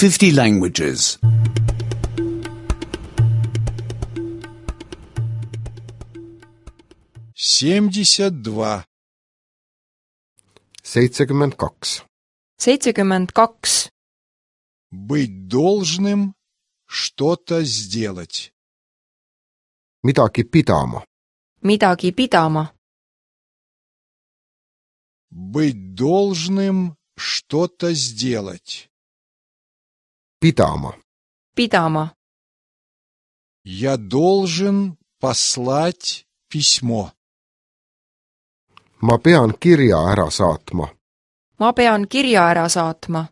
50 languages. 72. 72. 72. Быть должным что-то сделать. Midagi pidama. Midagi pidama. Быть должным что-то сделать. Pidama. Pidama. Я должен послать письмо. Ma pean kirja ära saatma. Ma pean kirja ära saatma.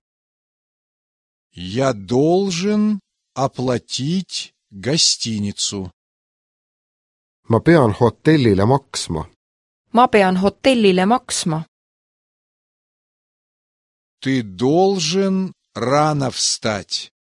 Я должен оплатить гостиницу. Ma pean hotellile maksma. Ma pean hotellile maksma. Ты должен рано встать.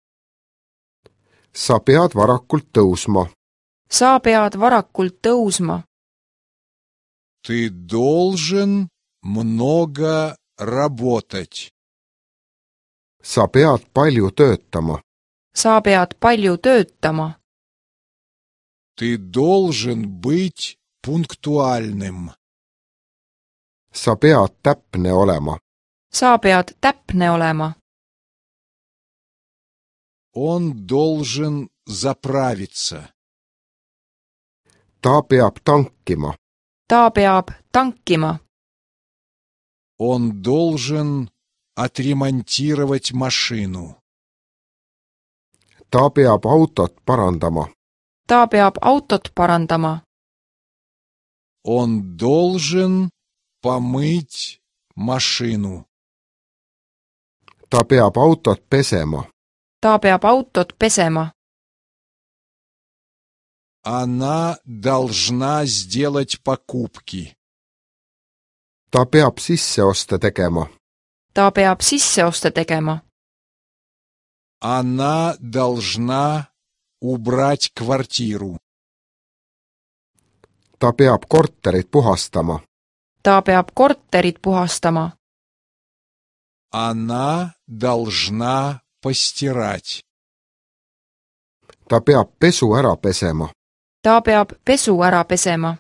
Sa pead varakult tõusma. Sa pead varakult tõusma. Ты должен много работать. Sa pead palju töötama. Sa pead palju töötama. Ты должен быть пунктуальным. Sa pead täpne olema. Sa pead täpne olema. Он должен заправиться. Ta peab tankima. Ta peab tankima. Он должен отремонтировать машину. Ta peab autot parandama. Ta peab autot parandama. Он должен помыть машину. Ta peab autot pesema. Ta peab autot pesema. Она должна сделать покупки. Ta peab sisseoste tegema. Ta peab sisseoste tegema. Она должна убрать квартиру. Ta peab korterit puhastama. Ta peab korterit puhastama. Она должна постирать. Ta peab pesu ära pesema. Ta peab pesu ära pesema.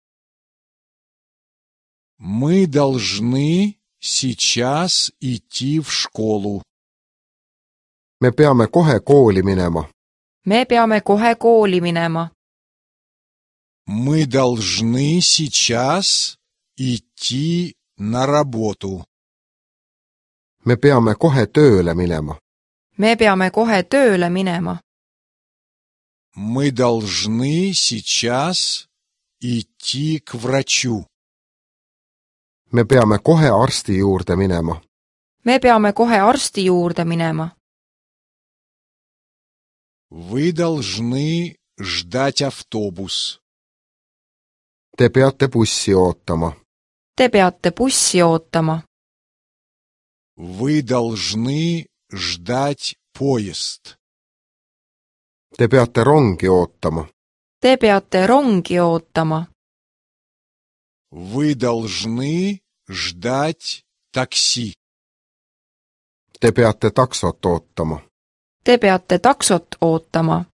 Мы должны сейчас идти в школу. Me peame kohe kooli minema. Me peame kohe kooli minema. Мы должны сейчас идти на работу. Me peame kohe tööle minema. Me peame kohe tööle minema. Мы должны сейчас идти к врачу. Me peame kohe arsti juurde minema. Me peame kohe arsti juurde minema. Вы должны ждать автобус. Te peate bussi ootama. Te peate bussi ootama. Вы должны ждать поезд. Te peate rongi ootama. Te peate rongi ootama. Вы должны ждать такси. Te peate taksot ootama. Te peate taksot ootama.